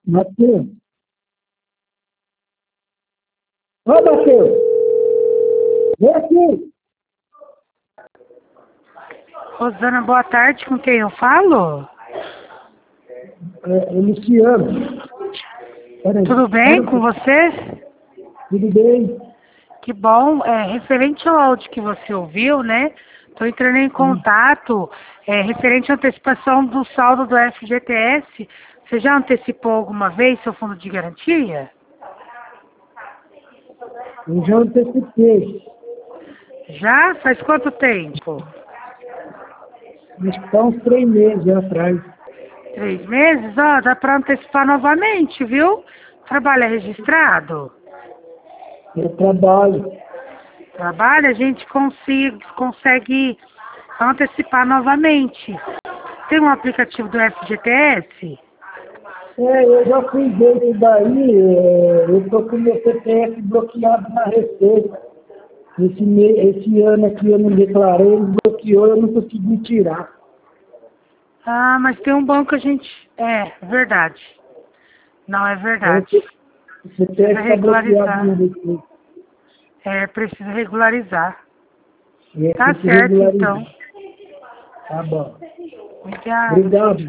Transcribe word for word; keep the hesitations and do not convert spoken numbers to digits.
Matheus. Ô, Matheus. Vem aqui. Rosana, boa tarde. Com quem eu falo? É, é Luciano. Peraí. Tudo bem com você? Tudo bem? Que bom. É, referente ao áudio que você ouviu, né? Estou entrando em contato. É, referente à antecipação do saldo do F G T S. Você já antecipou alguma vez seu fundo de garantia? Eu já antecipei. Já? Faz quanto tempo? Acho que está uns três meses atrás. Três meses? Ó, dá para antecipar novamente, viu? Trabalho é registrado? Eu trabalho. Trabalho, a gente consiga, consegue antecipar novamente. Tem um aplicativo do F G T S? É, eu já fui ver isso daí. É, eu estou com meu C P F bloqueado na Receita. Esse, me, esse ano aqui eu não declarei, ele bloqueou, eu não consegui tirar. Ah, mas tem um banco que a gente... É, verdade. Não, é É, verdade. o C P F Precisa está bloqueado regularizar. na Receita. É, precisa regularizar. É, Tá tem que certo, então. regularizar. Tá bom. Obrigada. Obrigado.